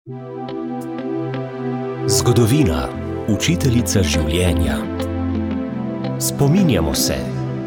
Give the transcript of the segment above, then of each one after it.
Zgodovina, učiteljica življenja. Spominjamo se.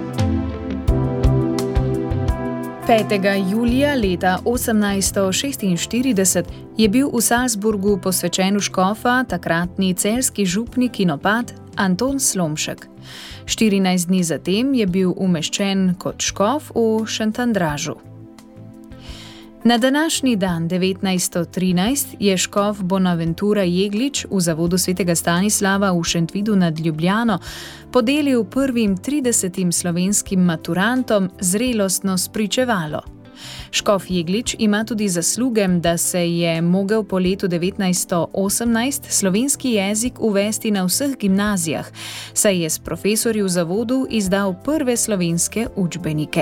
5. julija leta 1846 je bil v Salzburgu posvečen v škofa takratni celjski župnik in opat Anton Slomšek. 14 dni zatem je bil umeščen kot škof v Šentandražu. Na današnji dan 1913 je škof Bonaventura Jeglič v zavodu svetega Stanislava v Šentvidu nad Ljubljano podelil prvim 30 slovenskim maturantom zrelostno spričevalo. Škof Jeglič ima tudi zasluge, da se je mogel po letu 1918 slovenski jezik uvesti na vseh gimnazijah, saj je s profesorji v zavodu izdal prve slovenske učbenike.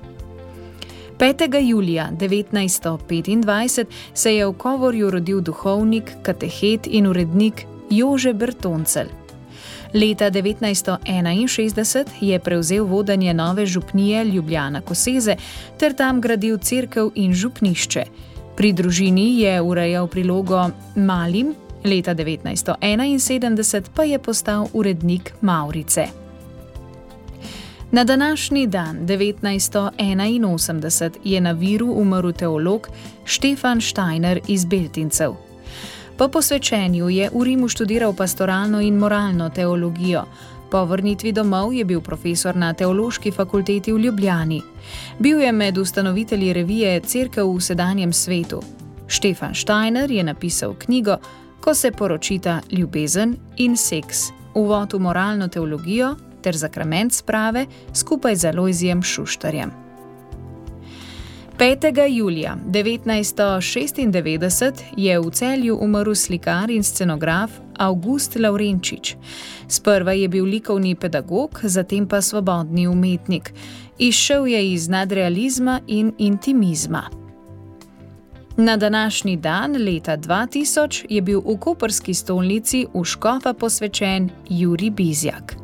5. julija 1925 se je v Kovorju rodil duhovnik, katehet in urednik Jože Bertoncelj. Leta 1961 je prevzel vodenje nove župnije Ljubljana Koseze ter tam gradil cerkev in župnišče. Pri družini je urejal prilogo Malim, leta 1971 pa je postal urednik Mavrice. Na današnji dan 1981 je na Viru umrl teolog Štefan Steiner iz Beltincev. Po posvečenju je v Rimu študiral pastoralno in moralno teologijo. Po vrnitvi domov je bil profesor na Teološki fakulteti v Ljubljani. Bil je med ustanovitelji revije Cerkev v sedanjem svetu. Štefan Steiner je napisal knjigo Ko se poročita ljubezen in seks, uvod v moralno teologijo ter zakrament sprave skupaj z Alojzijem Šuštarjem. 5. julija 1996 je v Celju umrl slikar in scenograf Avgust Lavrenčič. Sprva je bil likovni pedagog, zatem pa svobodni umetnik. Izšel je iz nadrealizma in intimizma. Na današnji dan leta 2000 je bil v koprski stolnici v škofa posvečen Jurij Bizjak.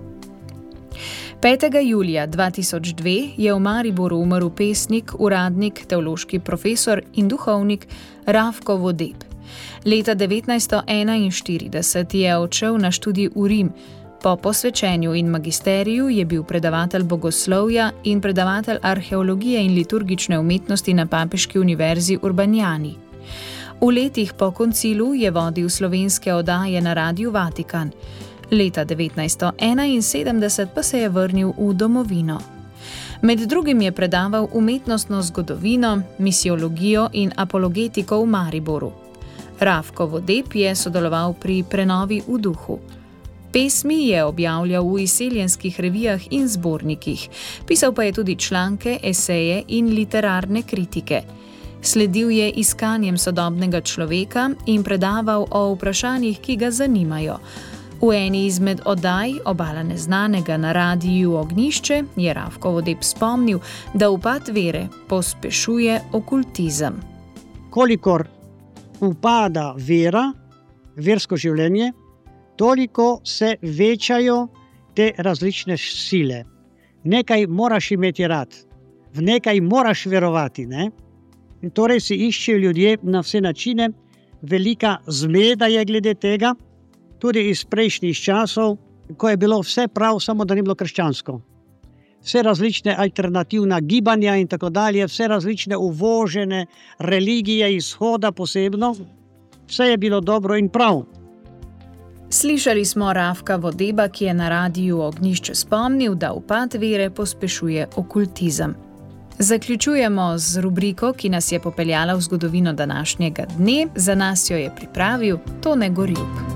5. julija 2002 je v Mariboru umrl pesnik, uradnik, teološki profesor in duhovnik Rafko Vodeb. Leta 1941 je odšel na študij v Rim. Po posvečenju in magisteriju je bil predavatelj bogoslovja in predavatelj arheologije in liturgične umetnosti na Papeški univerzi Urbanjani. V letih po koncilu je vodil slovenske oddaje na Radiu Vatikan. Leta 1971 pa se je vrnil v domovino. Med drugim je predaval umetnostno zgodovino, misiologijo in apologetiko v Mariboru. Rafko Vodeb je sodeloval pri prenovi v duhu. Pesmi je objavljal v izseljenskih revijah in zbornikih, pisal pa je tudi članke, eseje in literarne kritike. Sledil je iskanjem sodobnega človeka in predaval o vprašanjih, ki ga zanimajo. V eni izmed oddaj Obala neznanega na Radiu Ognjišče je Rafko Vodeb spomnil, da upad vere pospešuje okultizem. Kolikor upada vera, versko življenje, toliko se večajo te različne sile. Nekaj moraš imeti rad, v nekaj moraš verovati, ne? In torej si iščejo ljudje na vse načine, velika zmeda je glede tega, tudi iz prejšnjih časov, ko je bilo vse prav, samo da ni bilo krščansko. Vse različne alternativna gibanja in tako dalje, vse različne uvožene religije izhoda posebno, vse je bilo dobro in prav. Slišali smo Rafka Vodeba, ki je na Radiu Ognjišče spomnil, da upad vere pospešuje okultizem. Zaključujemo z rubriko, ki nas je popeljala v zgodovino današnjega dne. Za nas jo je pripravil Tone Gorjup.